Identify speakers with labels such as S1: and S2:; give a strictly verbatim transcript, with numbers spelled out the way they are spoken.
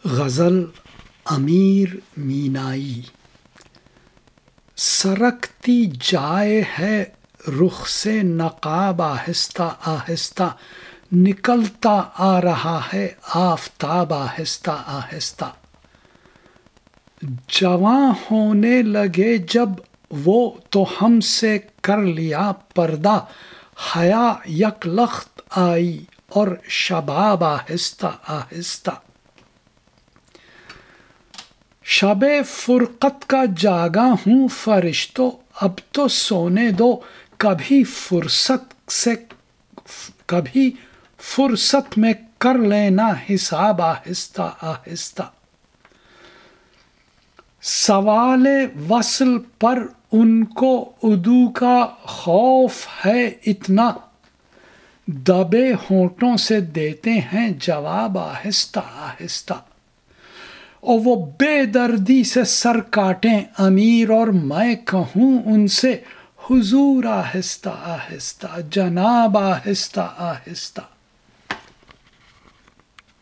S1: غزل امیر مینائی۔ سرکتی جائے ہے رخ سے نقاب آہستہ آہستہ، نکلتا آ رہا ہے آفتاب آہستہ آہستہ۔ جواں ہونے لگے جب وہ تو ہم سے کر لیا پردہ، حیا یک لخت آئی اور شباب آہستہ آہستہ۔ شب فرقت کا جاگا ہوں فرشتوں، اب تو سونے دو، کبھی فرصت سے کبھی فرصت میں کر لینا حساب آہستہ آہستہ۔ سوال وصل پر ان کو عدو کا خوف ہے اتنا، دبے ہونٹوں سے دیتے ہیں جواب آہستہ آہستہ۔ اور وہ بے دردی سے سر کاٹیں امیر، اور میں کہوں ان سے حضور آہستہ آہستہ، جناب آہستہ آہستہ۔